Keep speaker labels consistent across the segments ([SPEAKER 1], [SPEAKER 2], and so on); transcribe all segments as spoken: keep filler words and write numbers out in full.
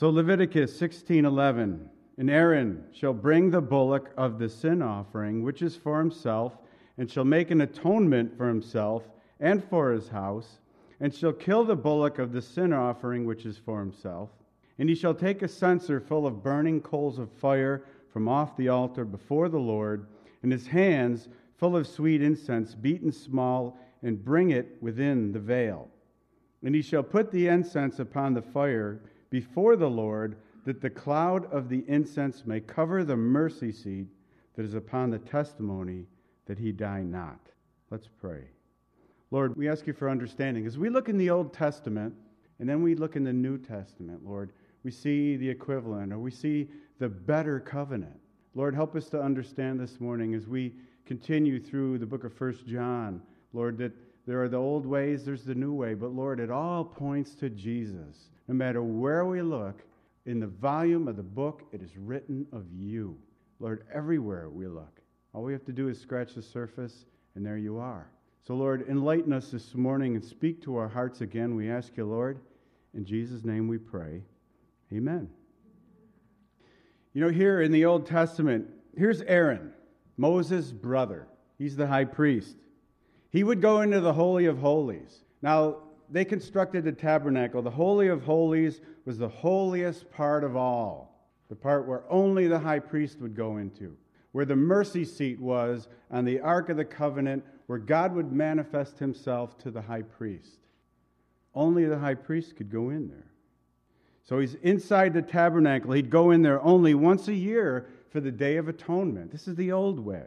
[SPEAKER 1] So Leviticus sixteen eleven, and Aaron shall bring the bullock of the sin offering, which is for himself, and shall make an atonement for himself and for his house, and shall kill the bullock of the sin offering, which is for himself. And he shall take a censer full of burning coals of fire from off the altar before the Lord, and his hands full of sweet incense, beaten small, and bring it within the veil. And he shall put the incense upon the fire before the Lord, that the cloud of the incense may cover the mercy seat that is upon the testimony, that he die not. Let's pray. Lord, we ask you for understanding. As we look in the Old Testament, and then we look in the New Testament, Lord, we see the equivalent, or we see the better covenant. Lord, help us to understand this morning as we continue through the book of First John, Lord, that there are the old ways, there's the new way, but Lord, it all points to Jesus. No matter where we look, in the volume of the book, it is written of you. Lord, everywhere we look, all we have to do is scratch the surface, and there you are. So, Lord, enlighten us this morning and speak to our hearts again. We ask you, Lord, in Jesus' name we pray. Amen. You know, here in the Old Testament, here's Aaron, Moses' brother. He's the high priest. He would go into the Holy of Holies. Now, they constructed the tabernacle. The Holy of Holies was the holiest part of all, the part where only the high priest would go into, where the mercy seat was on the Ark of the Covenant, where God would manifest himself to the high priest. Only the high priest could go in there. So he's inside the tabernacle. He'd go in there only once a year for the Day of Atonement. This is the old way.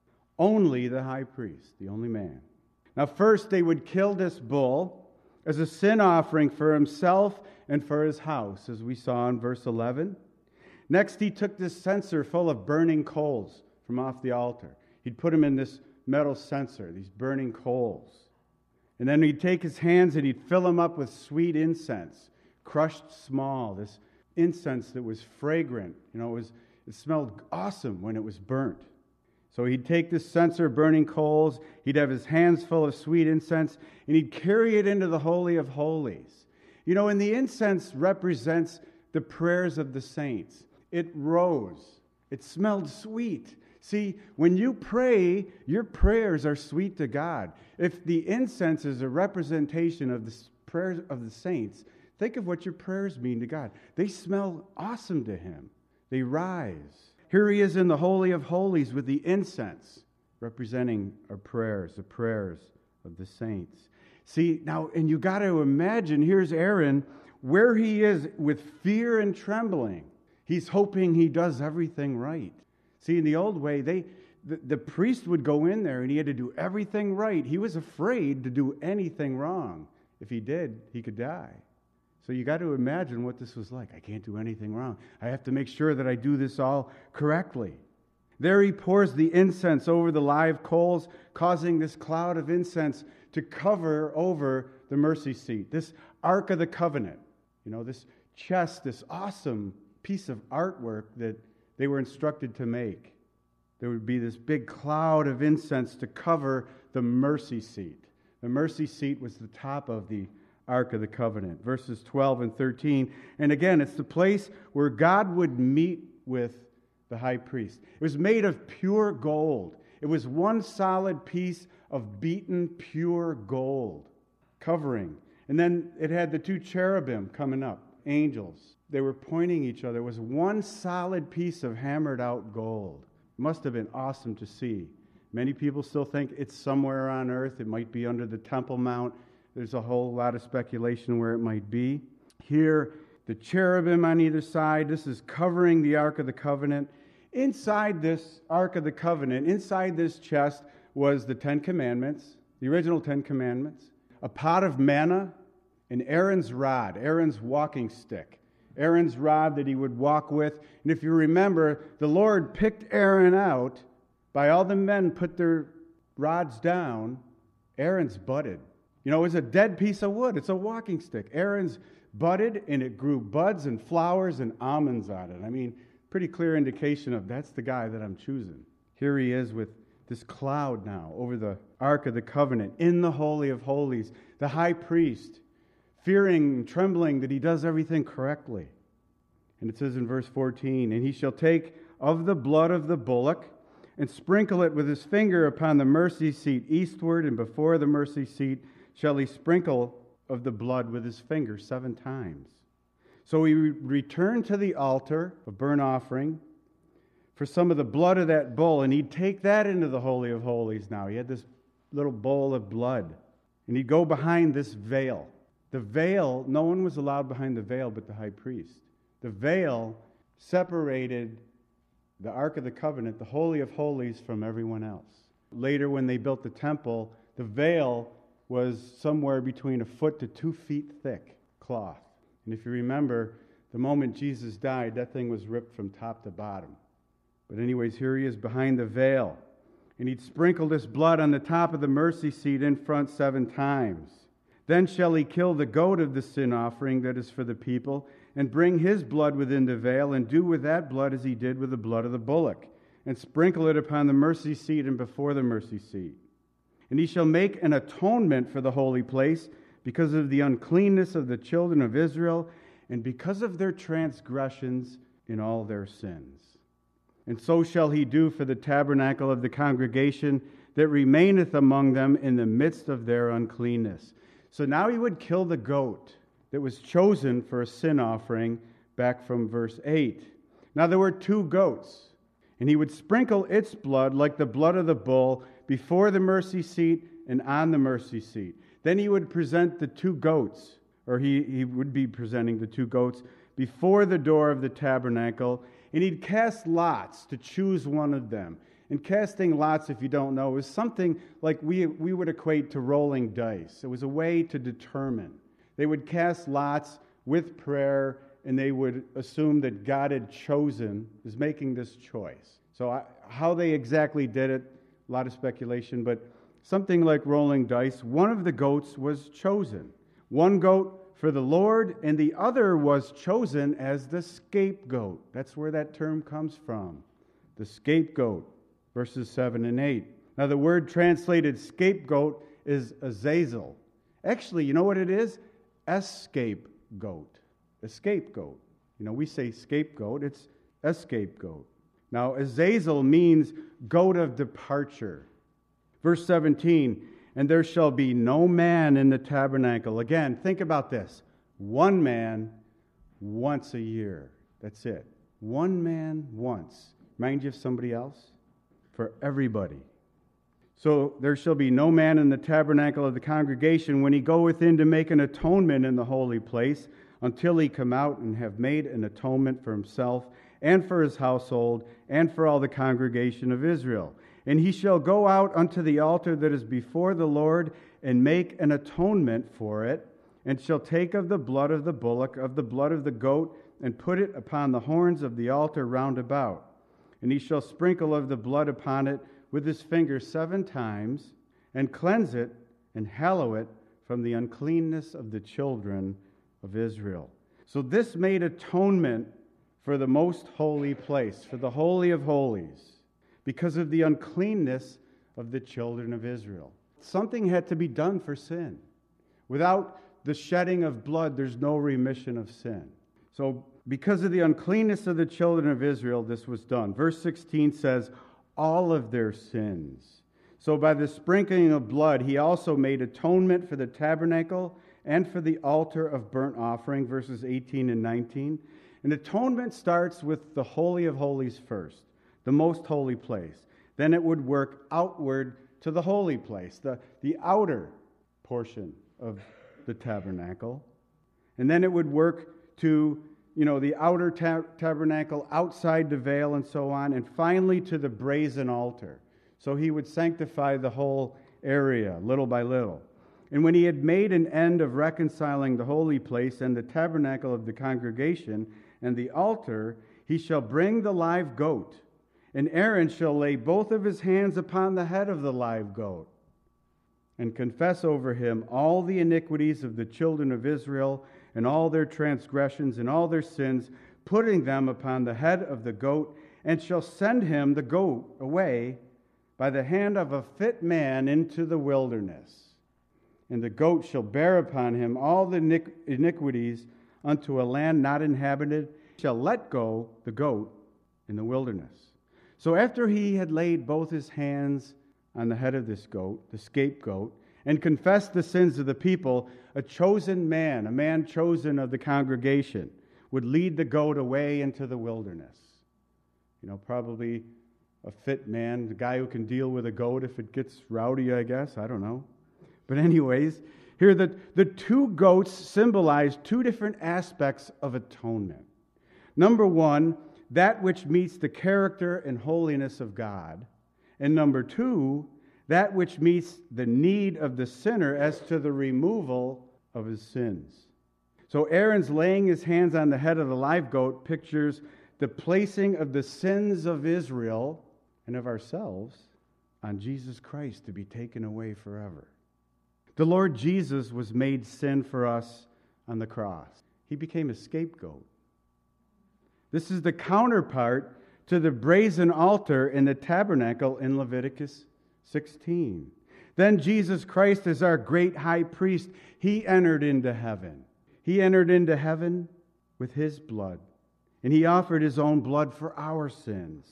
[SPEAKER 1] Only the high priest, the only man. Now first they would kill this bull as a sin offering for himself and for his house, as we saw in verse eleven. Next, he took this censer full of burning coals from off the altar. He'd put them in this metal censer, these burning coals. And then he'd take his hands and he'd fill them up with sweet incense, crushed small, this incense that was fragrant. You know, it was it smelled awesome when it was burnt. So he'd take this censer of burning coals, he'd have his hands full of sweet incense, and he'd carry it into the Holy of Holies. You know, and the incense represents the prayers of the saints. It rose. It smelled sweet. See, when you pray, your prayers are sweet to God. If the incense is a representation of the prayers of the saints, think of what your prayers mean to God. They smell awesome to him. They rise. Here he is in the Holy of Holies with the incense, representing our prayers, the prayers of the saints. See, now, and you got to imagine, here's Aaron, where he is with fear and trembling. He's hoping he does everything right. See, in the old way, they the, the priest would go in there and he had to do everything right. He was afraid to do anything wrong. If he did, he could die. So you got to imagine what this was like. I can't do anything wrong. I have to make sure that I do this all correctly. There he pours the incense over the live coals, causing this cloud of incense to cover over the mercy seat. This Ark of the Covenant, you know, this chest, this awesome piece of artwork that they were instructed to make. There would be this big cloud of incense to cover the mercy seat. The mercy seat was the top of the Ark of the Covenant, verses twelve and thirteen. And again, it's the place where God would meet with the high priest. It was made of pure gold. It was one solid piece of beaten pure gold covering. And then it had the two cherubim coming up, angels. They were pointing each other. It was one solid piece of hammered out gold. It must have been awesome to see. Many people still think it's somewhere on earth. It might be under the Temple Mount. There's a whole lot of speculation where it might be. Here, the cherubim on either side. This is covering the Ark of the Covenant. Inside this Ark of the Covenant, inside this chest, was the Ten Commandments, the original Ten Commandments, a pot of manna, and Aaron's rod, Aaron's walking stick, Aaron's rod that he would walk with. And if you remember, the Lord picked Aaron out. By all the men put their rods down, Aaron's budded. You know, it was a dead piece of wood. It's a walking stick. Aaron's budded, and it grew buds and flowers and almonds on it. I mean, pretty clear indication of that's the guy that I'm choosing. Here he is with this cloud now over the Ark of the Covenant in the Holy of Holies. The high priest, fearing and trembling that he does everything correctly. And it says in verse fourteen, "And he shall take of the blood of the bullock, and sprinkle it with his finger upon the mercy seat eastward, and before the mercy seat shall he sprinkle of the blood with his finger seven times." So he returned to the altar of burnt offering for some of the blood of that bull, and he'd take that into the Holy of Holies now. He had this little bowl of blood, and he'd go behind this veil. The veil, no one was allowed behind the veil but the high priest. The veil separated the Ark of the Covenant, the Holy of Holies, from everyone else. Later, when they built the temple, the veil was somewhere between a foot to two feet thick cloth. And if you remember, the moment Jesus died, that thing was ripped from top to bottom. But anyways, here he is behind the veil. And he'd sprinkle this blood on the top of the mercy seat in front seven times. Then shall he kill the goat of the sin offering that is for the people, and bring his blood within the veil, and do with that blood as he did with the blood of the bullock, and sprinkle it upon the mercy seat and before the mercy seat. And he shall make an atonement for the holy place, because of the uncleanness of the children of Israel, and because of their transgressions in all their sins. And so shall he do for the tabernacle of the congregation that remaineth among them in the midst of their uncleanness. So now he would kill the goat that was chosen for a sin offering, back from verse eight. Now there were two goats, and he would sprinkle its blood like the blood of the bull before the mercy seat and on the mercy seat. Then he would present the two goats, or he, he would be presenting the two goats before the door of the tabernacle, and he'd cast lots to choose one of them. And casting lots, if you don't know, is something like we, we would equate to rolling dice. It was a way to determine. They would cast lots with prayer, and they would assume that God had chosen, is making this choice. So I, how they exactly did it, a lot of speculation, but something like rolling dice. One of the goats was chosen. One goat for the Lord, and the other was chosen as the scapegoat. That's where that term comes from, the scapegoat, verses seven and eight. Now the word translated scapegoat is Azazel. Actually, you know what it is? Escapegoat. A scapegoat. You know, we say scapegoat, it's escapegoat. Now, Azazel means goat of departure. Verse seventeen, "And there shall be no man in the tabernacle." Again, think about this. One man once a year. That's it. One man once. Remind you of somebody else? For everybody. "So there shall be no man in the tabernacle of the congregation when he goeth in to make an atonement in the holy place, until he come out and have made an atonement for himself and for his household and for all the congregation of Israel. And he shall go out unto the altar that is before the Lord and make an atonement for it, and shall take of the blood of the bullock, of the blood of the goat, and put it upon the horns of the altar round about. And he shall sprinkle of the blood upon it with his finger seven times, and cleanse it and hallow it from the uncleanness of the children of Israel." So this made atonement for the most holy place, for the Holy of Holies, because of the uncleanness of the children of Israel. Something had to be done for sin. Without the shedding of blood, there's no remission of sin. So because of the uncleanness of the children of Israel, this was done. Verse sixteen says, all of their sins. So by the sprinkling of blood, he also made atonement for the tabernacle and for the altar of burnt offering, verses eighteen and nineteen. And atonement starts with the Holy of Holies first, the most holy place. Then it would work outward to the holy place, the, the outer portion of the tabernacle. And then it would work to, you know, the outer ta- tabernacle, outside the veil and so on, and finally to the brazen altar. So he would sanctify the whole area little by little. And when he had made an end of reconciling the holy place and the tabernacle of the congregation and the altar, he shall bring the live goat, and Aaron shall lay both of his hands upon the head of the live goat, and confess over him all the iniquities of the children of Israel, and all their transgressions and all their sins, putting them upon the head of the goat, and shall send him, the goat, away by the hand of a fit man into the wilderness. And the goat shall bear upon him all the iniquities unto a land not inhabited, shall let go the goat in the wilderness. So after he had laid both his hands on the head of this goat, the scapegoat, and confessed the sins of the people, a chosen man, a man chosen of the congregation, would lead the goat away into the wilderness. You know, probably a fit man, the guy who can deal with a goat if it gets rowdy, I guess. I don't know. But anyways, here the, the two goats symbolize two different aspects of atonement. Number one, that which meets the character and holiness of God. And number two, that which meets the need of the sinner as to the removal of his sins. So Aaron's laying his hands on the head of the live goat pictures the placing of the sins of Israel and of ourselves on Jesus Christ to be taken away forever. The Lord Jesus was made sin for us on the cross. He became a scapegoat. This is the counterpart to the brazen altar in the tabernacle in Leviticus sixteen. Then Jesus Christ, as our great high priest, he entered into heaven. He entered into heaven with his blood, and he offered his own blood for our sins.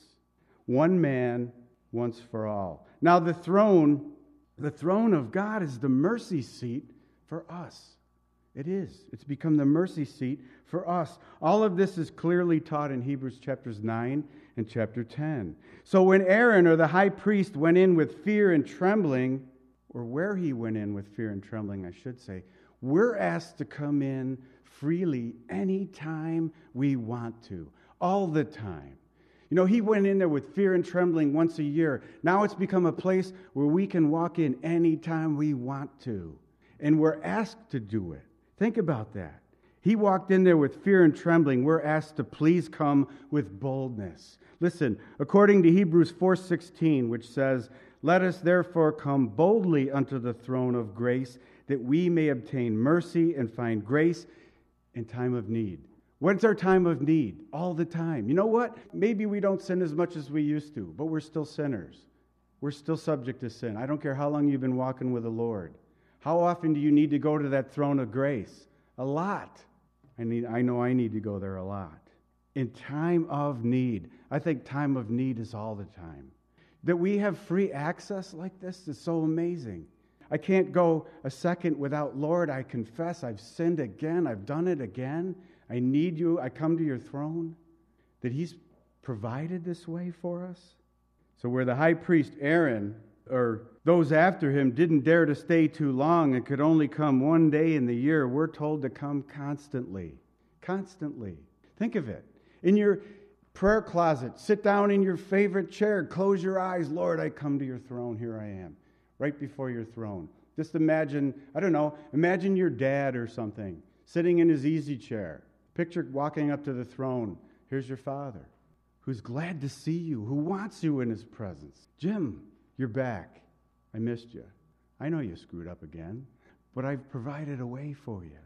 [SPEAKER 1] One man, once for all. Now the throne, the throne of God is the mercy seat for us. It is. It's become the mercy seat for us. All of this is clearly taught in Hebrews chapters nine and chapter ten. So when Aaron, or the high priest, went in with fear and trembling, or where he went in with fear and trembling, I should say, we're asked to come in freely anytime we want to, all the time. You know, he went in there with fear and trembling once a year. Now it's become a place where we can walk in anytime we want to, and we're asked to do it. Think about that. He walked in there with fear and trembling. We're asked to please come with boldness. Listen, according to Hebrews four sixteen, which says, "Let us therefore come boldly unto the throne of grace, that we may obtain mercy and find grace in time of need." When's our time of need? All the time. You know what? Maybe we don't sin as much as we used to, but we're still sinners. We're still subject to sin. I don't care how long you've been walking with the Lord. How often do you need to go to that throne of grace? A lot. I need. I know I need to go there a lot. In time of need. I think time of need is all the time. That we have free access like this is so amazing. I can't go a second without, Lord, I confess I've sinned again. I've done it again. I need you. I come to your throne. That he's provided this way for us. So where the high priest Aaron, or those after him, didn't dare to stay too long and could only come one day in the year, we're told to come constantly. Constantly. Think of it. In your prayer closet, sit down in your favorite chair, close your eyes. Lord, I come to your throne. Here I am, right before your throne. Just imagine, I don't know, imagine your dad or something sitting in his easy chair. Picture walking up to the throne. Here's your father, who's glad to see you, who wants you in his presence. Jim, you're back. I missed you. I know you screwed up again, but I've provided a way for you.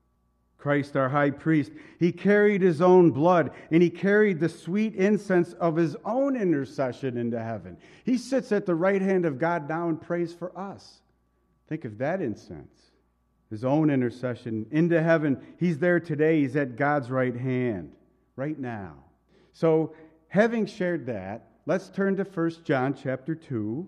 [SPEAKER 1] Christ, our high priest, he carried his own blood, and he carried the sweet incense of his own intercession into heaven. He sits at the right hand of God now and prays for us. Think of that incense. His own intercession into heaven. He's there today. He's at God's right hand right now. So, having shared that, let's turn to First John chapter two.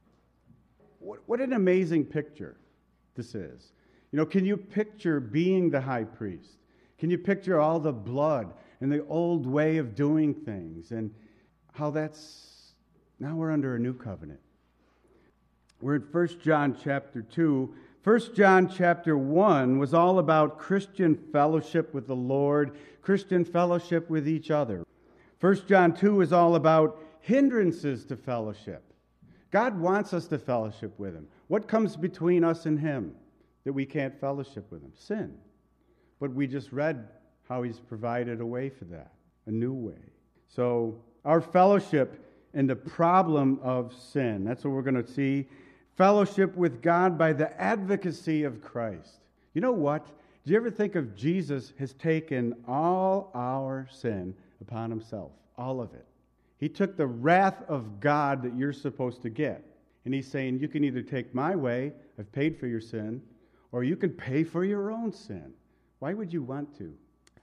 [SPEAKER 1] What, what an amazing picture this is. You know, can you picture being the high priest? Can you picture all the blood and the old way of doing things and how that's, now we're under a new covenant. We're in First John chapter two. First John chapter one was all about Christian fellowship with the Lord, Christian fellowship with each other. First John two is all about hindrances to fellowship. God wants us to fellowship with him. What comes between us and him that we can't fellowship with him? Sin. But we just read how he's provided a way for that, a new way. So our fellowship and the problem of sin, that's what we're going to see. Fellowship with God by the advocacy of Christ. You know what? Do you ever think of Jesus has taken all our sin upon himself? All of it. He took the wrath of God that you're supposed to get. And he's saying, you can either take my way, I've paid for your sin, or you can pay for your own sin. Why would you want to?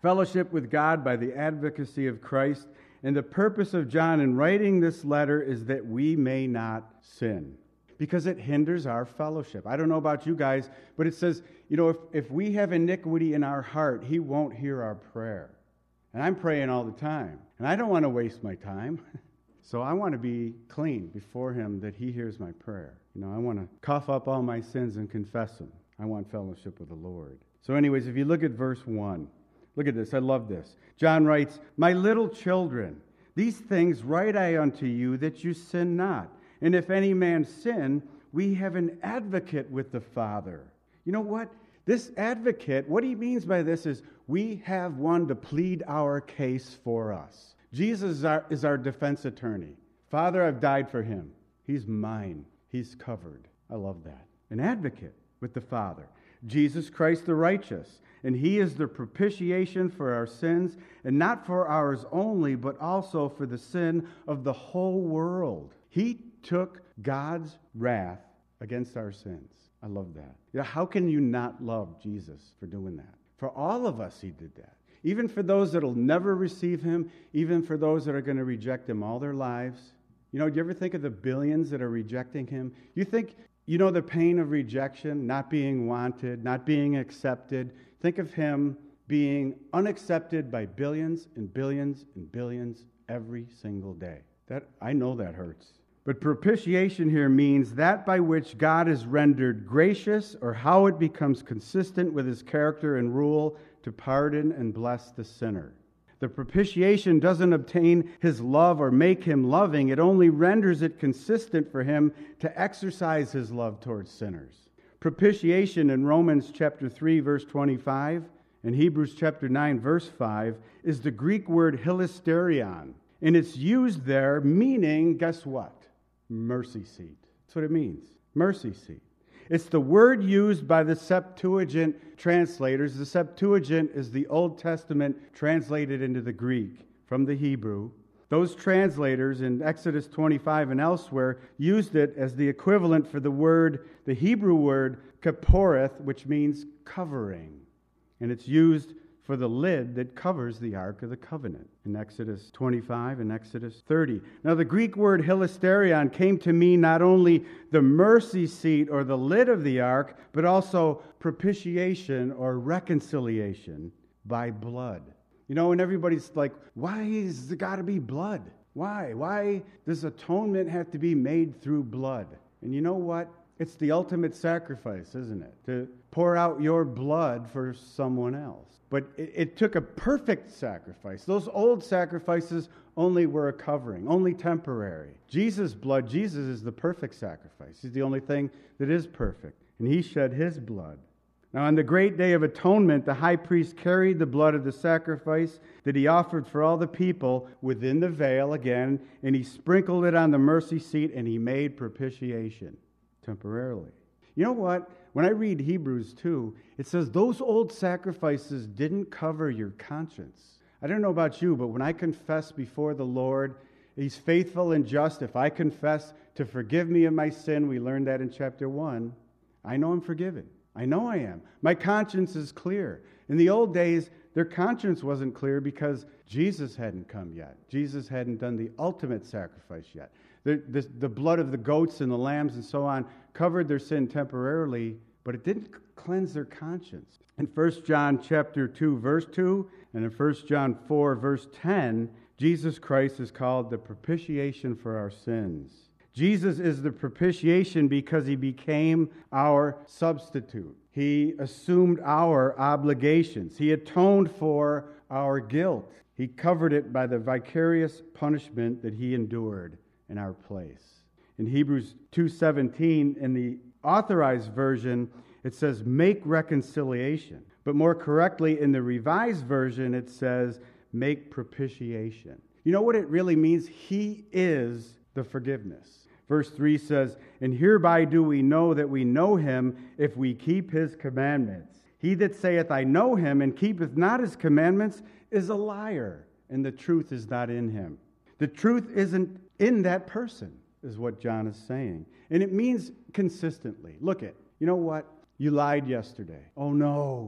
[SPEAKER 1] Fellowship with God by the advocacy of Christ. And the purpose of John in writing this letter is that we may not sin, because it hinders our fellowship. I don't know about you guys, but it says, you know, if, if we have iniquity in our heart, he won't hear our prayer. And I'm praying all the time, and I don't want to waste my time. So I want to be clean before him, that he hears my prayer. You know, I want to cough up all my sins and confess them. I want fellowship with the Lord. So anyways, if you look at verse one, look at this. I love this. John writes, "My little children, these things write I unto you, that you sin not. And if any man sin, we have an advocate with the Father." You know what? This advocate, what he means by this is we have one to plead our case for us. Jesus is our, is our defense attorney. Father, I've died for him. He's mine. He's covered. I love that. An advocate with the Father. Jesus Christ the righteous. And he is the propitiation for our sins, and not for ours only, but also for the sin of the whole world. He took God's wrath against our sins. I love that. You know, how can you not love Jesus for doing that? For all of us, he did that. Even for those that will never receive him, even for those that are going to reject him all their lives. You know, do you ever think of the billions that are rejecting him? You think, you know, the pain of rejection, not being wanted, not being accepted. Think of him being unaccepted by billions and billions and billions every single day. That, I know that hurts. But propitiation here means that by which God is rendered gracious, or how it becomes consistent with his character and rule to pardon and bless the sinner. The propitiation doesn't obtain his love or make him loving. It only renders it consistent for him to exercise his love towards sinners. Propitiation in Romans chapter three, verse twenty-five, and Hebrews chapter nine, verse five, is the Greek word hilasterion. And it's used there meaning, guess what? Mercy seat. That's what it means. Mercy seat. It's the word used by the Septuagint translators. The Septuagint is the Old Testament translated into the Greek from the Hebrew. Those translators in Exodus twenty-five and elsewhere used it as the equivalent for the word, the Hebrew word, kaporeth, which means covering. And it's used for the lid that covers the Ark of the Covenant in Exodus twenty-five and Exodus thirty. Now, the Greek word hilasterion came to mean not only the mercy seat or the lid of the Ark, but also propitiation or reconciliation by blood. You know, and everybody's like, why is there got to be blood? Why? Why does atonement have to be made through blood? And you know what? It's the ultimate sacrifice, isn't it? To pour out your blood for someone else. But it, it took a perfect sacrifice. Those old sacrifices only were a covering, only temporary. Jesus' blood, Jesus is the perfect sacrifice. He's the only thing that is perfect. And he shed his blood. Now, on the great day of atonement, the high priest carried the blood of the sacrifice that he offered for all the people within the veil again, and he sprinkled it on the mercy seat, and he made propitiation temporarily. You know what? When I read Hebrews two, it says those old sacrifices didn't cover your conscience. I don't know about you, but when I confess before the Lord, he's faithful and just. If I confess to forgive me of my sin, we learned that in chapter one, I know I'm forgiven. I know I am. My conscience is clear. In the old days, their conscience wasn't clear because Jesus hadn't come yet. Jesus hadn't done the ultimate sacrifice yet. The, the, the blood of the goats and the lambs and so on covered their sin temporarily, but it didn't cleanse their conscience. In First John chapter two, verse two, and in First John four, verse ten, Jesus Christ is called the propitiation for our sins. Jesus is the propitiation because he became our substitute. He assumed our obligations. He atoned for our guilt. He covered it by the vicarious punishment that he endured in our place. In Hebrews two seventeen, in the Authorized Version, it says, make reconciliation. But more correctly, in the Revised Version, it says, make propitiation. You know what it really means? He is the forgiveness. Verse three says, and hereby do we know that we know him if we keep his commandments. He that saith, I know him, and keepeth not his commandments, is a liar, and the truth is not in him. The truth isn't in that person, is what John is saying. And it means consistently. Look at, you know what? You lied yesterday. Oh no.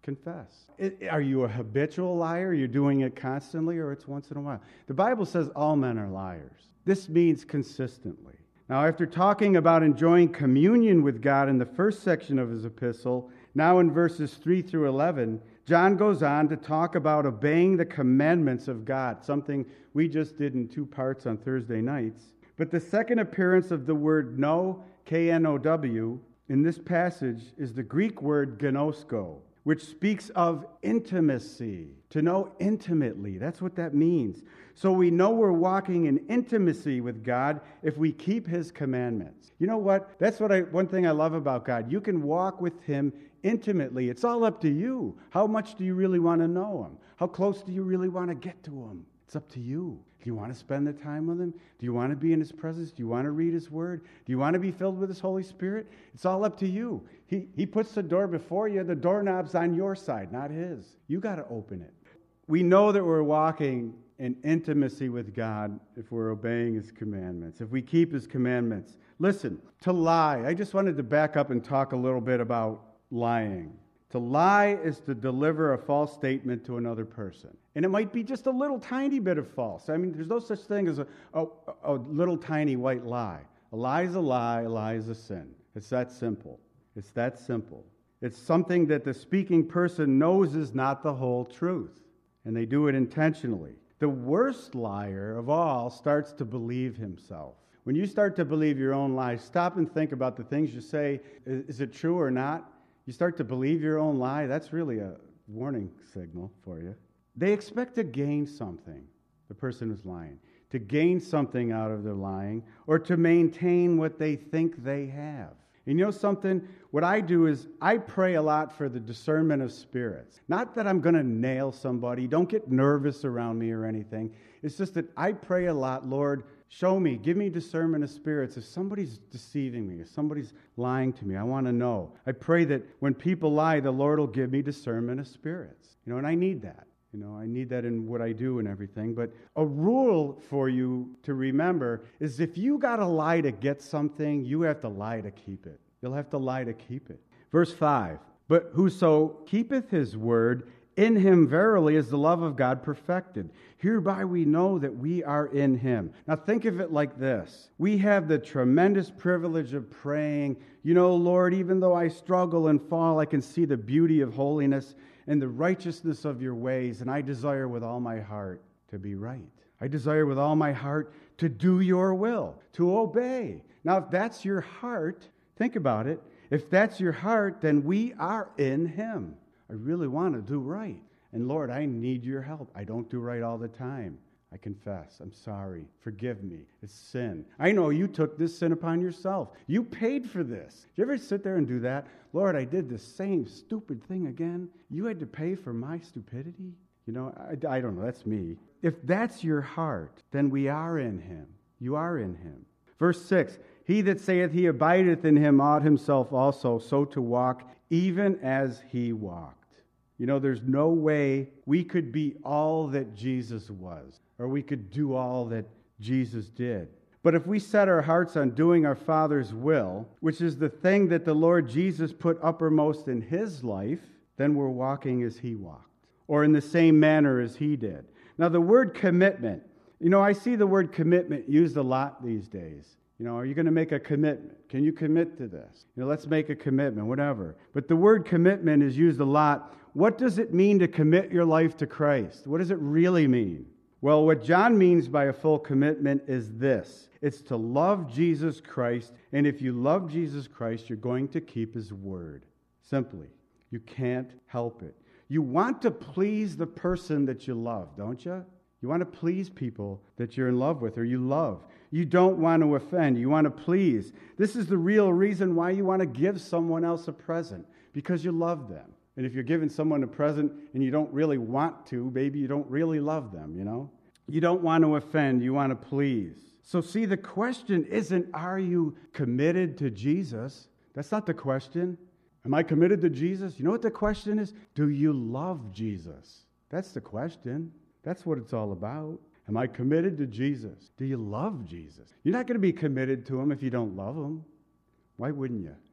[SPEAKER 1] Confess. It, are you a habitual liar? You're doing it constantly, or it's once in a while? The Bible says all men are liars. This means consistently. Now, after talking about enjoying communion with God in the first section of his epistle, now in verses three through eleven, John goes on to talk about obeying the commandments of God, something we just did in two parts on Thursday nights. But the second appearance of the word know, K N O W, in this passage is the Greek word gnosko, which speaks of intimacy, to know intimately. That's what that means. So we know we're walking in intimacy with God if we keep his commandments. You know what? That's what I one thing I love about God. You can walk with him intimately. It's all up to you. How much do you really want to know him? How close do you really want to get to him? It's up to you. Do you want to spend the time with him? Do you want to be in his presence? Do you want to read his word? Do you want to be filled with his Holy Spirit? It's all up to you. He, he puts the door before you. The doorknob's on your side, not his. You got to open it. We know that we're walking in intimacy with God if we're obeying his commandments, if we keep his commandments. Listen, to lie. I just wanted to back up and talk a little bit about lying. To lie is to deliver a false statement to another person. And it might be just a little tiny bit of false. I mean, there's no such thing as a, a, a little tiny white lie. A lie is a lie, a lie is a sin. It's that simple. It's that simple. It's something that the speaking person knows is not the whole truth. And they do it intentionally. The worst liar of all starts to believe himself. When you start to believe your own lies, stop and think about the things you say. Is, is it true or not? You start to believe your own lie, that's really a warning signal for you. They expect to gain something, the person who's lying, to gain something out of their lying, or to maintain what they think they have. And you know something? What I do is I pray a lot for the discernment of spirits. Not that I'm going to nail somebody. Don't get nervous around me or anything. It's just that I pray a lot, Lord, show me, give me discernment of spirits. If somebody's deceiving me, if somebody's lying to me, I want to know. I pray that when people lie, the Lord will give me discernment of spirits. You know, and I need that. You know, I need that in what I do and everything. But a rule for you to remember is if you got to lie to get something, you have to lie to keep it. You'll have to lie to keep it. Verse five, but whoso keepeth his word, in him verily is the love of God perfected. Hereby we know that we are in him. Now think of it like this. We have the tremendous privilege of praying, you know, Lord, even though I struggle and fall, I can see the beauty of holiness and the righteousness of your ways, and I desire with all my heart to be right. I desire with all my heart to do your will, to obey. Now, if that's your heart, think about it. If that's your heart, then we are in him. I really want to do right. And Lord, I need your help. I don't do right all the time. I confess. I'm sorry. Forgive me. It's sin. I know you took this sin upon yourself. You paid for this. Do you ever sit there and do that? Lord, I did the same stupid thing again. You had to pay for my stupidity? You know, I, I don't know. That's me. If that's your heart, then we are in him. You are in him. Verse six, he that saith he abideth in him ought himself also so to walk, even as he walked. You know, there's no way we could be all that Jesus was, or we could do all that Jesus did. But if we set our hearts on doing our Father's will, which is the thing that the Lord Jesus put uppermost in his life, then we're walking as he walked, or in the same manner as he did. Now, the word commitment, you know, I see the word commitment used a lot these days. You know, are you going to make a commitment? Can you commit to this? You know, let's make a commitment, whatever. But the word commitment is used a lot. What does it mean to commit your life to Christ? What does it really mean? Well, what John means by a full commitment is this. It's to love Jesus Christ, and if you love Jesus Christ, you're going to keep his word. Simply. You can't help it. You want to please the person that you love, don't you? You want to please people that you're in love with or you love. You don't want to offend. You want to please. This is the real reason why you want to give someone else a present, because you love them. And if you're giving someone a present and you don't really want to, maybe you don't really love them, you know? You don't want to offend. You want to please. So see, the question isn't, are you committed to Jesus? That's not the question. Am I committed to Jesus? You know what the question is? Do you love Jesus? That's the question. That's what it's all about. Am I committed to Jesus? Do you love Jesus? You're not going to be committed to him if you don't love him. Why wouldn't you?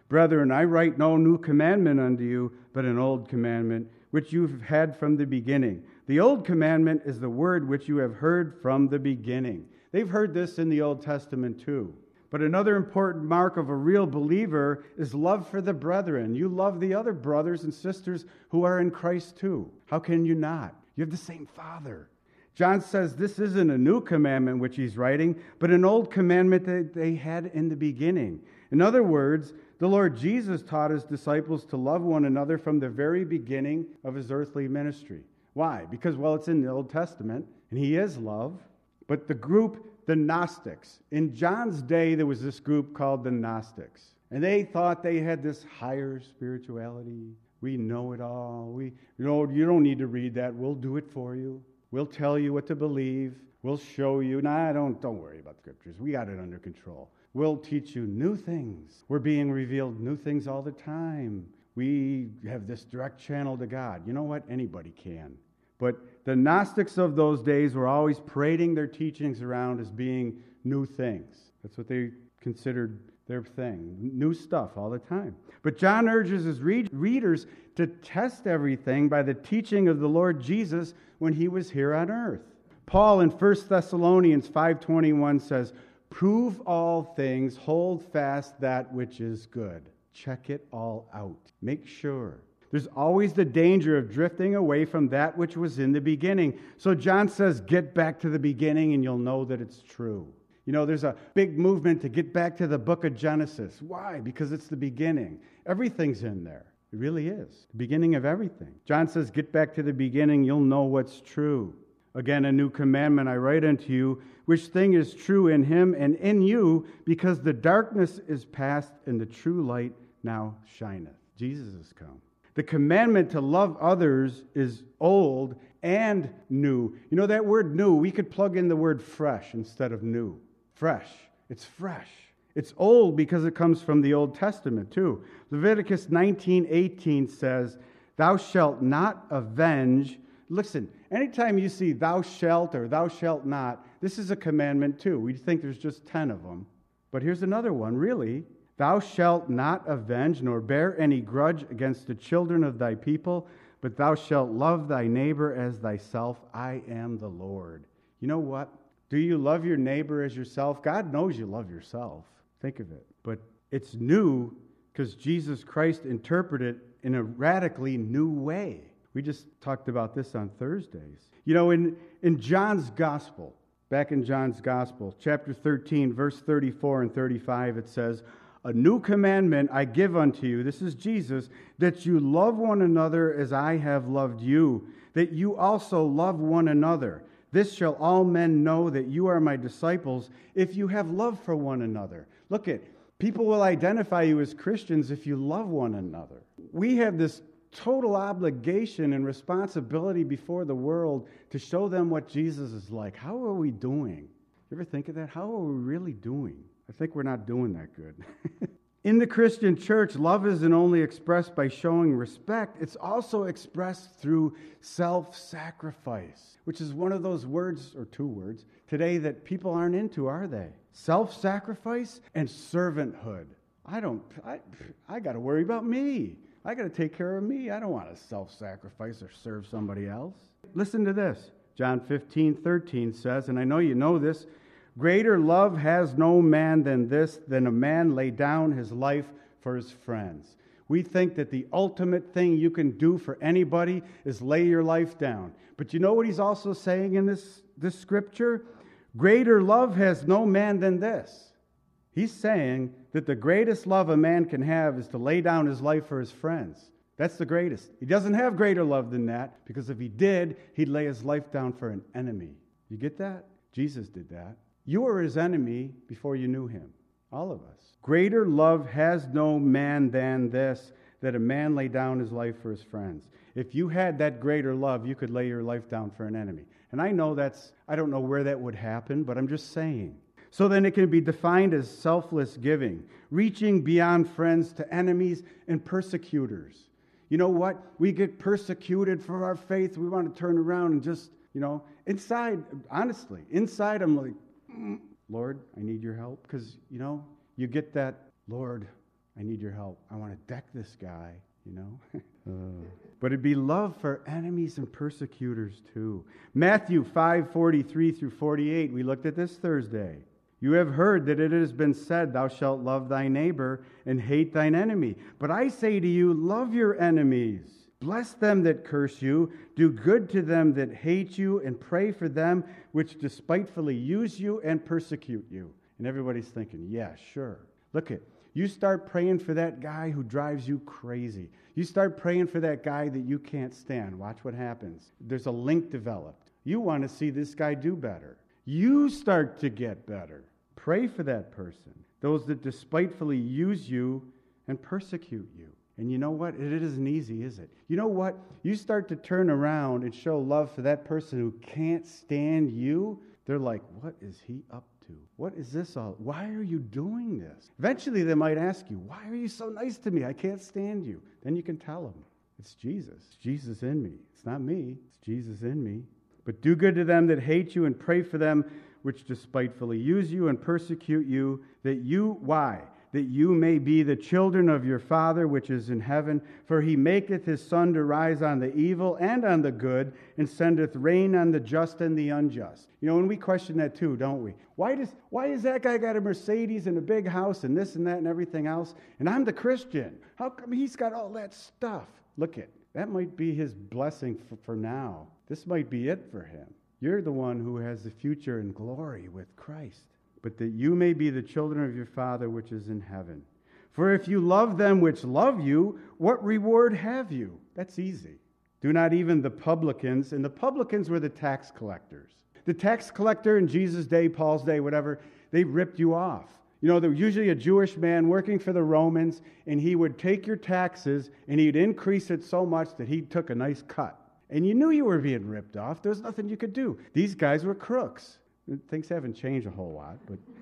[SPEAKER 1] Brethren, I write no new commandment unto you, but an old commandment, which you've had from the beginning. The old commandment is the word which you have heard from the beginning. They've heard this in the Old Testament too. But another important mark of a real believer is love for the brethren. You love the other brothers and sisters who are in Christ too. How can you not? You have the same Father. John says this isn't a new commandment which he's writing, but an old commandment that they had in the beginning. In other words, the Lord Jesus taught his disciples to love one another from the very beginning of his earthly ministry. Why? Because, well, it's in the Old Testament, and he is love. But the group, the Gnostics, in John's day, there was this group called the Gnostics. And they thought they had this higher spirituality. We know it all. We, you know, you don't need to read that. We'll do it for you. We'll tell you what to believe. We'll show you. Nah, don't, don't worry about the scriptures. We got it under control. We'll teach you new things. We're being revealed new things all the time. We have this direct channel to God. You know what? Anybody can. But the Gnostics of those days were always parading their teachings around as being new things. That's what they considered their thing. New stuff all the time. But John urges his read- readers to test everything by the teaching of the Lord Jesus when he was here on earth. Paul in First Thessalonians five twenty-one says, "Prove all things, hold fast that which is good." Check it all out. Make sure. There's always the danger of drifting away from that which was in the beginning. So John says, get back to the beginning and you'll know that it's true. You know, there's a big movement to get back to the book of Genesis. Why? Because it's the beginning. Everything's in there. It really is. The beginning of everything. John says, get back to the beginning, you'll know what's true. Again, a new commandment I write unto you, which thing is true in him and in you, because the darkness is past and the true light now shineth. Jesus has come. The commandment to love others is old and new. You know that word new, we could plug in the word fresh instead of new. Fresh. It's fresh. It's old because it comes from the Old Testament too. Leviticus nineteen eighteen says, "Thou shalt not avenge." Listen, anytime you see thou shalt or thou shalt not, this is a commandment too. We think there's just ten of them. But here's another one, really. "Thou shalt not avenge nor bear any grudge against the children of thy people, but thou shalt love thy neighbor as thyself. I am the Lord." You know what? Do you love your neighbor as yourself? God knows you love yourself. Think of it. But it's new because Jesus Christ interpreted it in a radically new way. We just talked about this on Thursdays. You know, in, in John's Gospel, back in John's Gospel, chapter thirteen, verse thirty-four and thirty-five, it says, "A new commandment I give unto you," this is Jesus, "that you love one another as I have loved you, that you also love one another. This shall all men know that you are my disciples, if you have love for one another." Look at, people will identify you as Christians if you love one another. We have this total obligation and responsibility before the world to show them what Jesus is like. How are we doing? You ever think of that? How are we really doing? I think we're not doing that good. In the Christian church, love isn't only expressed by showing respect, it's also expressed through self-sacrifice, which is one of those words, or two words, today that people aren't into, are they? Self-sacrifice and servanthood. I don't, I, I got to worry about me. I got to take care of me. I don't want to self-sacrifice or serve somebody else. Listen to this. John fifteen thirteen says, and I know you know this, "Greater love has no man than this, than a man lay down his life for his friends." We think that the ultimate thing you can do for anybody is lay your life down. But you know what he's also saying in this, this scripture? Greater love has no man than this. He's saying that the greatest love a man can have is to lay down his life for his friends. That's the greatest. He doesn't have greater love than that, because if he did, he'd lay his life down for an enemy. You get that? Jesus did that. You were his enemy before you knew him. All of us. Greater love has no man than this, that a man lay down his life for his friends. If you had that greater love, you could lay your life down for an enemy. And I know that's, I don't know where that would happen, but I'm just saying. So then it can be defined as selfless giving, reaching beyond friends to enemies and persecutors. You know what? We get persecuted for our faith. We want to turn around and just, you know, inside, honestly, inside I'm like, mm, Lord, I need your help. Because, you know, you get that, Lord, I need your help. I want to deck this guy, you know. uh, but it'd be love for enemies and persecutors too. Matthew five forty-three through forty-eight. We looked at this Thursday. You have heard that it has been said, thou shalt love thy neighbor and hate thine enemy. But I say to you, love your enemies. Bless them that curse you. Do good to them that hate you, and pray for them which despitefully use you and persecute you. And everybody's thinking, yeah, sure. Look at, you start praying for that guy who drives you crazy. You start praying for that guy that you can't stand. Watch what happens. There's a link developed. You want to see this guy do better. You start to get better. Pray for that person, those that despitefully use you and persecute you. And you know what? It isn't easy, is it? You know what? You start to turn around and show love for that person who can't stand you. They're like, what is he up to? What is this all? Why are you doing this? Eventually they might ask you, why are you so nice to me? I can't stand you. Then you can tell them, it's Jesus. It's Jesus in me. It's not me. It's Jesus in me. But do good to them that hate you, and pray for them which despitefully use you and persecute you, that you, why? That you may be the children of your Father which is in heaven. For he maketh his sun to rise on the evil and on the good, and sendeth rain on the just and the unjust. You know, and we question that too, don't we? Why does why has that guy got a Mercedes and a big house and this and that and everything else, and I'm the Christian? How come he's got all that stuff? Look it, that might be his blessing for, for now. This might be it for him. You're the one who has the future and glory with Christ. But that you may be the children of your Father which is in heaven. For if you love them which love you, what reward have you? That's easy. Do not even the publicans, and the publicans were the tax collectors. The tax collector in Jesus' day, Paul's day, whatever, they ripped you off. You know, there was usually a Jewish man working for the Romans, and he would take your taxes, and he'd increase it so much that he took a nice cut. And you knew you were being ripped off. There was nothing you could do. These guys were crooks. Things haven't changed a whole lot,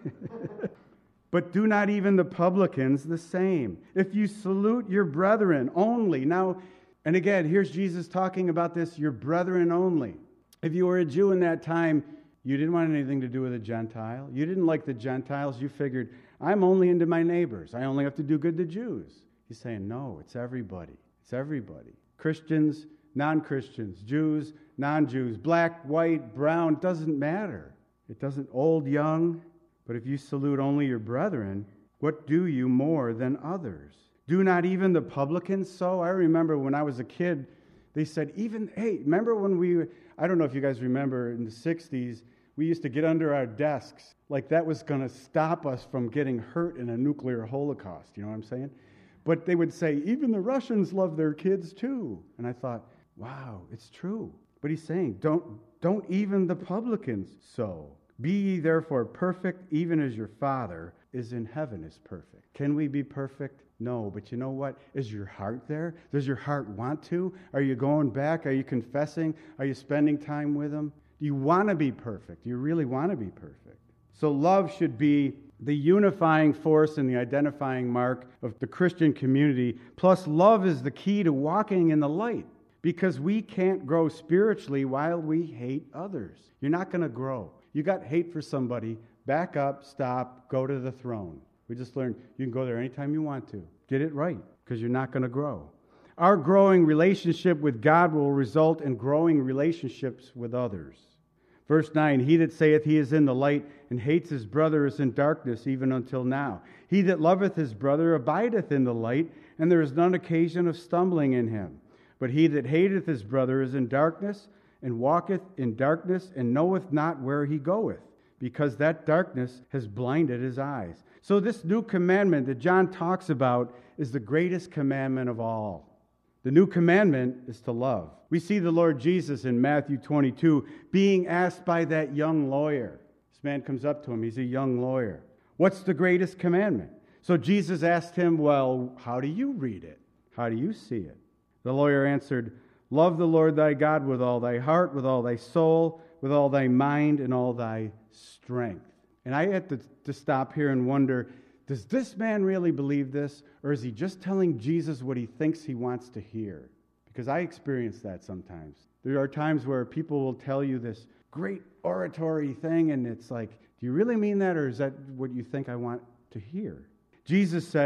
[SPEAKER 1] but but do not even the publicans the same. If you salute your brethren only. Now, and again, here's Jesus talking about this, your brethren only. If you were a Jew in that time, you didn't want anything to do with a Gentile. You didn't like the Gentiles. You figured, I'm only into my neighbors. I only have to do good to Jews. He's saying, no, it's everybody. It's everybody. Christians, non-Christians, Jews, non-Jews, black, white, brown, doesn't matter. It doesn't old, young, but if you salute only your brethren, what do you more than others? Do not even the publicans so? I remember when I was a kid, they said, even, hey, remember when we, I don't know if you guys remember in the sixties, we used to get under our desks like that was going to stop us from getting hurt in a nuclear holocaust, you know what I'm saying? But they would say, even the Russians love their kids too. And I thought, wow, it's true. But he's saying, don't, don't even the publicans so. Be ye therefore perfect, even as your Father is in heaven is perfect. Can we be perfect? No, but you know what? Is your heart there? Does your heart want to? Are you going back? Are you confessing? Are you spending time with Him? Do you want to be perfect? Do you really want to be perfect? So love should be the unifying force and the identifying mark of the Christian community. Plus, love is the key to walking in the light, because we can't grow spiritually while we hate others. You're not going to grow. You got hate for somebody, back up, stop, go to the throne. We just learned you can go there anytime you want to. Get it right, because you're not going to grow. Our growing relationship with God will result in growing relationships with others. Verse nine, he that saith he is in the light and hates his brother is in darkness even until now. He that loveth his brother abideth in the light, and there is none occasion of stumbling in him. But he that hateth his brother is in darkness, and walketh in darkness, and knoweth not where he goeth, because that darkness has blinded his eyes. So this new commandment that John talks about is the greatest commandment of all. The new commandment is to love. We see the Lord Jesus in Matthew twenty-two being asked by that young lawyer. This man comes up to him. He's a young lawyer. What's the greatest commandment? So Jesus asked him, well, how do you read it? How do you see it? The lawyer answered, love the Lord thy God with all thy heart, with all thy soul, with all thy mind, and all thy strength. And I had to, to stop here and wonder, does this man really believe this? Or is he just telling Jesus what he thinks he wants to hear? Because I experience that sometimes. There are times where people will tell you this great oratory thing, and it's like, do you really mean that, or is that what you think I want to hear? Jesus said,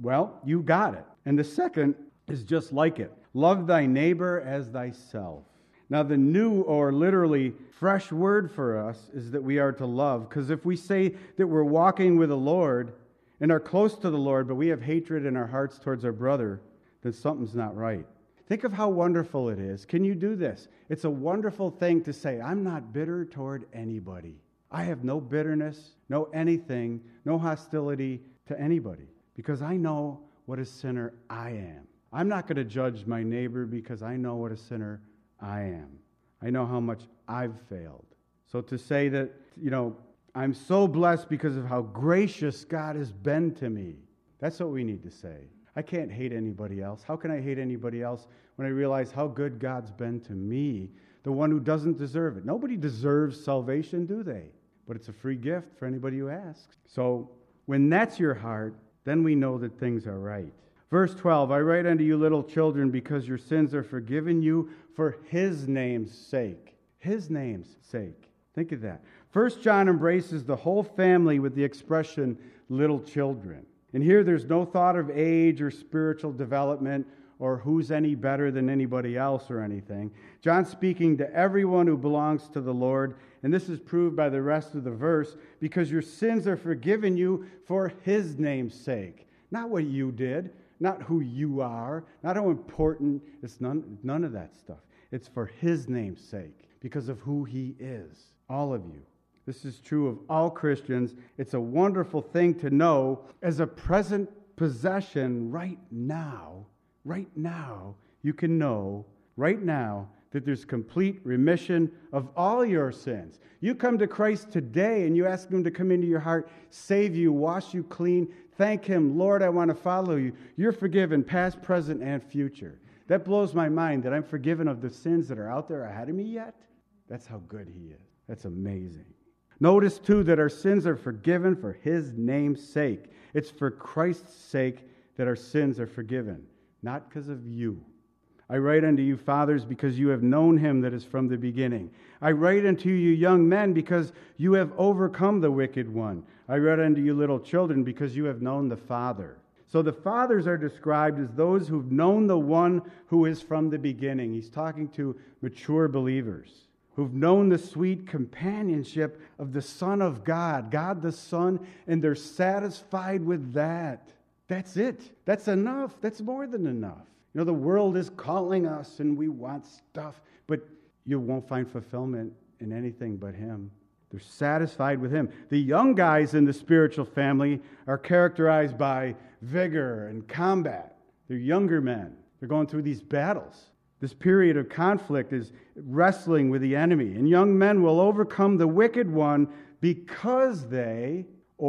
[SPEAKER 1] Well, you got it. And the second is just like it. Love thy neighbor as thyself. Now, the new or literally fresh word for us is that we are to love. Because if we say that we're walking with the Lord and are close to the Lord, but we have hatred in our hearts towards our brother, then something's not right. Think of how wonderful it is. Can you do this? It's a wonderful thing to say, I'm not bitter toward anybody. I have no bitterness, no anything, no hostility to anybody, because I know what a sinner I am. I'm not going to judge my neighbor because I know what a sinner I am. I know how much I've failed. So to say that, you know, I'm so blessed because of how gracious God has been to me, that's what we need to say. I can't hate anybody else. How can I hate anybody else when I realize how good God's been to me, the one who doesn't deserve it? Nobody deserves salvation, do they? But it's a free gift for anybody who asks. So when that's your heart, then we know that things are right. Verse twelve, I write unto you, little children, because your sins are forgiven you for his name's sake. His name's sake. Think of that. First John embraces the whole family with the expression, little children. And here there's no thought of age or spiritual development or who's any better than anybody else or anything. John's speaking to everyone who belongs to the Lord, and this is proved by the rest of the verse, because your sins are forgiven you for his name's sake. Not what you did, not who you are, not how important. It's none, none of that stuff. It's for his name's sake, because of who he is, all of you. This is true of all Christians. It's a wonderful thing to know as a present possession right now. Right now, you can know right now that there's complete remission of all your sins. You come to Christ today and you ask him to come into your heart, save you, wash you clean. Thank him, Lord, I want to follow you. You're forgiven, past, present, and future. That blows my mind that I'm forgiven of the sins that are out there ahead of me yet. That's how good he is. That's amazing. Notice, too, that our sins are forgiven for his name's sake. It's for Christ's sake that our sins are forgiven, not because of you. I write unto you, fathers, because you have known him that is from the beginning. I write unto you, young men, because you have overcome the wicked one. I write unto you, little children, because you have known the Father. So the fathers are described as those who've known the one who is from the beginning. He's talking to mature believers who've known the sweet companionship of the Son of God, God the Son, and they're satisfied with that. That's it. That's enough. That's more than enough. You know, the world is calling us and we want stuff, but you won't find fulfillment in anything but him. They're satisfied with him. The young guys in the spiritual family are characterized by vigor and combat. They're younger men. They're going through these battles. This period of conflict is wrestling with the enemy. And young men will overcome the wicked one because they,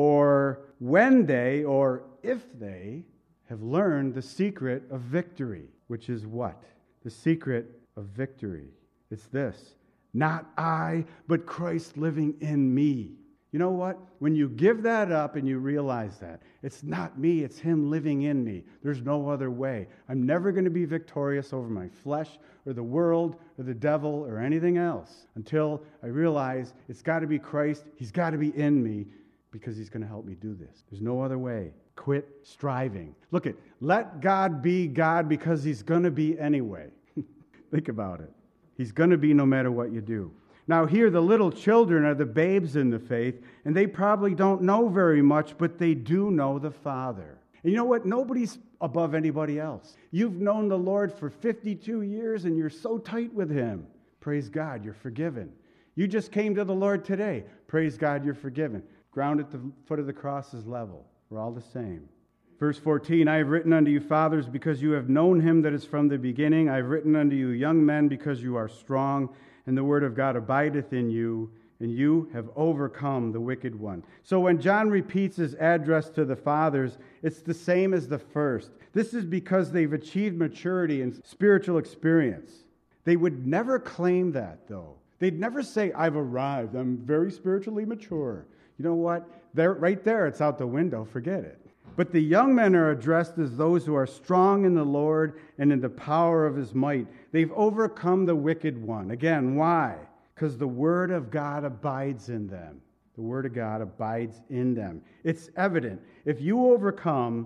[SPEAKER 1] or when they, or if they, have learned the secret of victory. Which is what? The secret of victory. It's this. Not I, but Christ living in me. You know what? When you give that up and you realize that, it's not me, it's him living in me. There's no other way. I'm never going to be victorious over my flesh or the world or the devil or anything else until I realize it's got to be Christ. He's got to be in me because he's going to help me do this. There's no other way. Quit striving. Look at, let God be God because he's going to be anyway. Think about it. He's going to be no matter what you do. Now here, the little children are the babes in the faith, and they probably don't know very much, but they do know the Father. And you know what? Nobody's above anybody else. You've known the Lord for fifty-two years, and you're so tight with him. Praise God, you're forgiven. You just came to the Lord today. Praise God, you're forgiven. Ground at the foot of the cross is level. We're all the same. Verse fourteen, I have written unto you, fathers, because you have known him that is from the beginning. I have written unto you, young men, because you are strong, and the word of God abideth in you, and you have overcome the wicked one. So when John repeats his address to the fathers, it's the same as the first. This is because they've achieved maturity and spiritual experience. They would never claim that, though. They'd never say, I've arrived. I'm very spiritually mature. You know what? There, right there, it's out the window. Forget it. But the young men are addressed as those who are strong in the Lord and in the power of his might. They've overcome the wicked one. Again, why? Because the word of God abides in them. The word of God abides in them. It's evident. If you overcome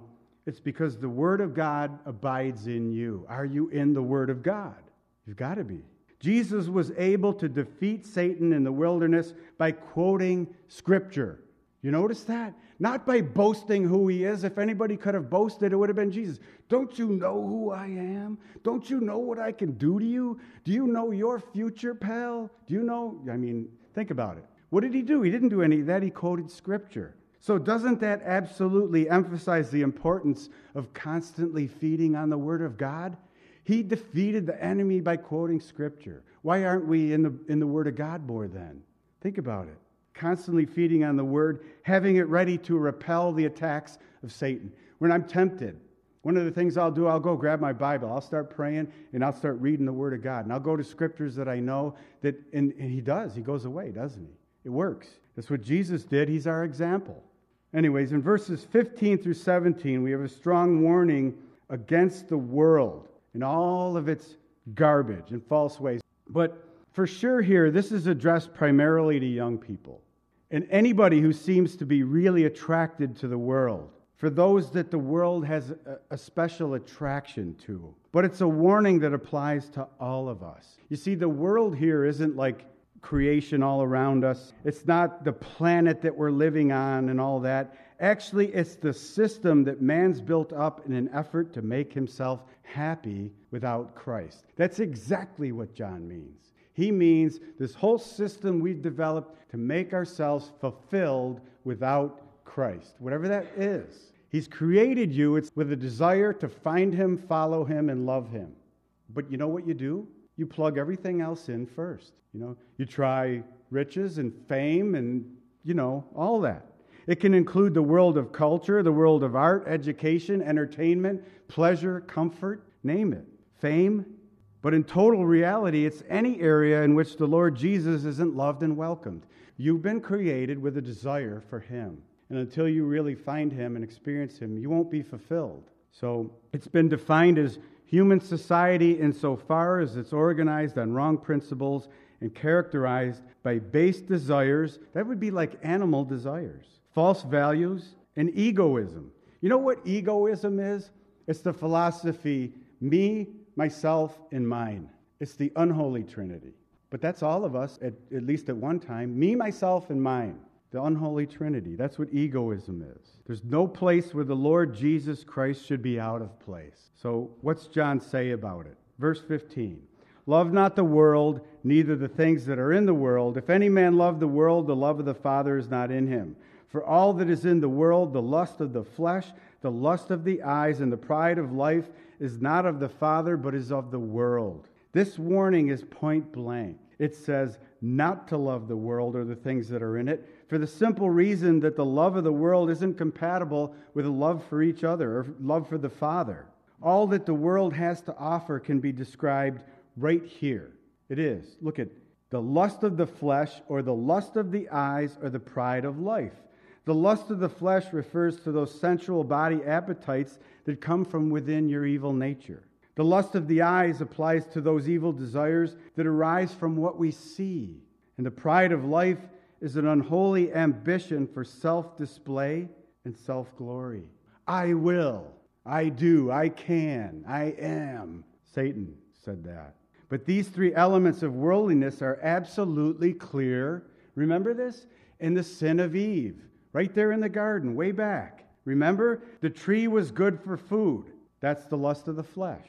[SPEAKER 1] It's because the Word of God abides in you. Are you in the Word of God? You've got to be. Jesus was able to defeat Satan in the wilderness by quoting Scripture. You notice that? Not by boasting who he is. If anybody could have boasted, it would have been Jesus. Don't you know who I am? Don't you know what I can do to you? Do you know your future, pal? Do you know? I mean, think about it. What did he do? He didn't do any of that. He quoted Scripture. So doesn't that absolutely emphasize the importance of constantly feeding on the Word of God? He defeated the enemy by quoting Scripture. Why aren't we in the, in the Word of God more then? Think about it. Constantly feeding on the Word, having it ready to repel the attacks of Satan. When I'm tempted, one of the things I'll do, I'll go grab my Bible. I'll start praying, and I'll start reading the Word of God. And I'll go to Scriptures that I know that, and, and he does. He goes away, doesn't he? It works. That's what Jesus did. He's our example. Anyways, in verses fifteen through seventeen, we have a strong warning against the world and all of its garbage and false ways. But for sure here, this is addressed primarily to young people and anybody who seems to be really attracted to the world, for those that the world has a, a special attraction to. But it's a warning that applies to all of us. You see, the world here isn't like creation all around us. It's not the planet that we're living on and all that. Actually, it's the system that man's built up in an effort to make himself happy without Christ. That's exactly what John means. He means this whole system we've developed to make ourselves fulfilled without Christ, whatever that is. He's created you it's with a desire to find Him, follow Him, and love Him. But you know what you do? You plug everything else in first. You know, you try riches and fame and, you know, all that. It can include the world of culture, the world of art, education, entertainment, pleasure, comfort, name it. Fame. But in total reality, it's any area in which the Lord Jesus isn't loved and welcomed. You've been created with a desire for Him. And until you really find Him and experience Him, you won't be fulfilled. So it's been defined as human society insofar as it's organized on wrong principles and characterized by base desires. That would be like animal desires, false values, and egoism. You know what egoism is? It's the philosophy, me, myself, and mine. It's the unholy trinity. But that's all of us, at, at least at one time. Me, myself, and mine. The unholy trinity. That's what egoism is. There's no place where the Lord Jesus Christ should be out of place. So what's John say about it? Verse fifteen. Love not the world, neither the things that are in the world. If any man love the world, the love of the Father is not in him. For all that is in the world, the lust of the flesh, the lust of the eyes, and the pride of life, is not of the Father, but is of the world. This warning is point blank. It says not to love the world or the things that are in it, for the simple reason that the love of the world isn't compatible with a love for each other or love for the Father. All that the world has to offer can be described right here. It is. Look at the lust of the flesh or the lust of the eyes or the pride of life. The lust of the flesh refers to those sensual body appetites that come from within your evil nature. The lust of the eyes applies to those evil desires that arise from what we see. And the pride of life is an unholy ambition for self-display and self-glory. I will, I do, I can, I am. Satan said that. But these three elements of worldliness are absolutely clear. Remember this? In the sin of Eve. Right there in the garden, way back. Remember? The tree was good for food. That's the lust of the flesh.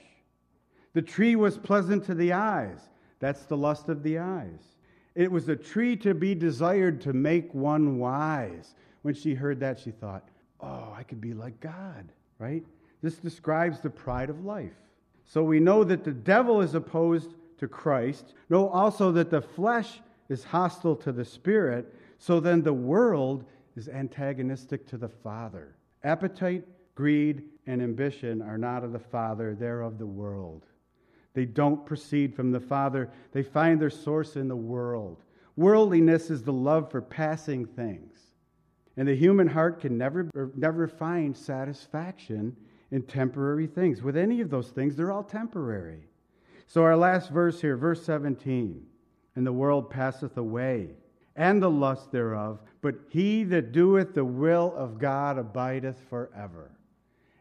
[SPEAKER 1] The tree was pleasant to the eyes. That's the lust of the eyes. It was a tree to be desired to make one wise. When she heard that, she thought, oh, I could be like God, right? This describes the pride of life. So we know that the devil is opposed to Christ. Know also that the flesh is hostile to the Spirit. So then the world is antagonistic to the Father. Appetite, greed, and ambition are not of the Father, they're of the world. They don't proceed from the Father. They find their source in the world. Worldliness is the love for passing things. And the human heart can never, never find satisfaction in temporary things. With any of those things, they're all temporary. So our last verse here, verse seventeen. And the world passeth away, and the lust thereof, but he that doeth the will of God abideth forever.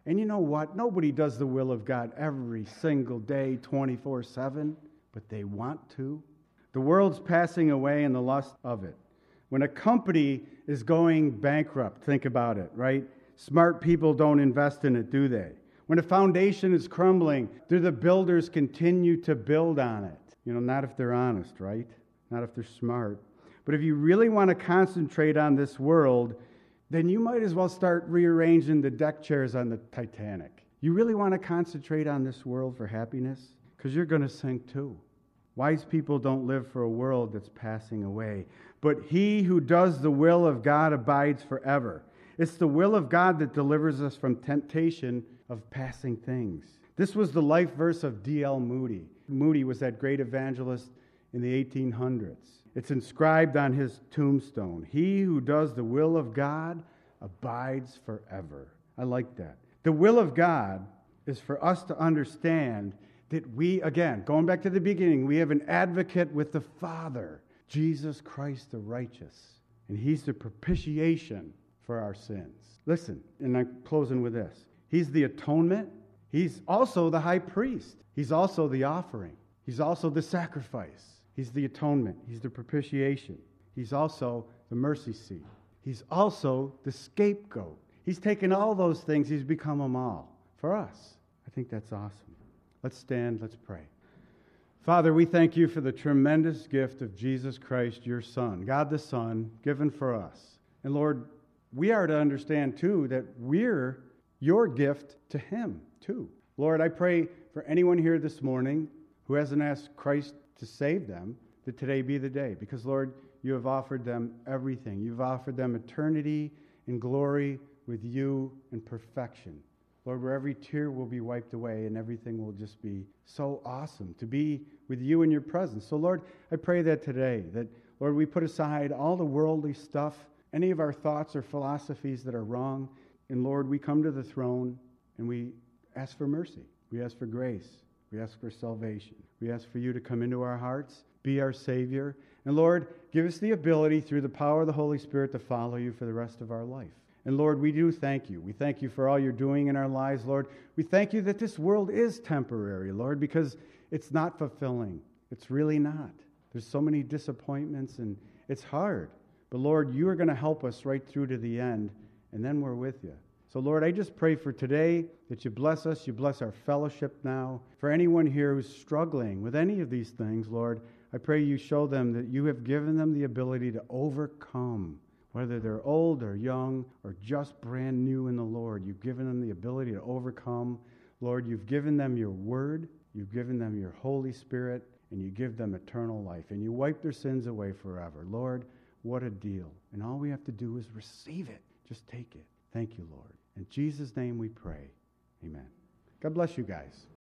[SPEAKER 1] And you know what? Nobody does the will of God every single day, twenty-four seven, but they want to. The world's passing away in the lust of it. When a company is going bankrupt, think about it, right? Smart people don't invest in it, do they? When a foundation is crumbling, do the builders continue to build on it? You know, not if they're honest, right? Not if they're smart. But if you really want to concentrate on this world, then you might as well start rearranging the deck chairs on the Titanic. You really want to concentrate on this world for happiness? Because you're going to sink too. Wise people don't live for a world that's passing away. But he who does the will of God abides forever. It's the will of God that delivers us from temptation of passing things. This was the life verse of D L Moody. Moody was that great evangelist in the eighteen hundreds. It's inscribed on his tombstone. He who does the will of God abides forever. I like that. The will of God is for us to understand that we, again, going back to the beginning, we have an advocate with the Father, Jesus Christ the righteous. And he's the propitiation for our sins. Listen, and I'm closing with this. He's the atonement. He's also the high priest. He's also the offering. He's also the sacrifice. He's the atonement. He's the propitiation. He's also the mercy seat. He's also the scapegoat. He's taken all those things. He's become them all for us. I think that's awesome. Let's stand. Let's pray. Father, we thank you for the tremendous gift of Jesus Christ, your Son, God the Son, given for us. And Lord, we are to understand, too, that we're your gift to him, too. Lord, I pray for anyone here this morning who hasn't asked Christ to save them, that today be the day. Because, Lord, you have offered them everything. You've offered them eternity and glory with you and perfection. Lord, where every tear will be wiped away and everything will just be so awesome to be with you in your presence. So, Lord, I pray that today, that, Lord, we put aside all the worldly stuff, any of our thoughts or philosophies that are wrong, and, Lord, we come to the throne and we ask for mercy. We ask for grace. We ask for salvation. We ask for you to come into our hearts, be our Savior. And, Lord, give us the ability through the power of the Holy Spirit to follow you for the rest of our life. And, Lord, we do thank you. We thank you for all you're doing in our lives, Lord. We thank you that this world is temporary, Lord, because it's not fulfilling. It's really not. There's so many disappointments, and it's hard. But, Lord, you are going to help us right through to the end, and then we're with you. So, Lord, I just pray for today that you bless us, you bless our fellowship now. For anyone here who's struggling with any of these things, Lord, I pray you show them that you have given them the ability to overcome, whether they're old or young or just brand new in the Lord. You've given them the ability to overcome. Lord, you've given them your word, you've given them your Holy Spirit, and you give them eternal life, and you wipe their sins away forever. Lord, what a deal. And all we have to do is receive it. Just take it. Thank you, Lord. In Jesus' name we pray. Amen. God bless you guys.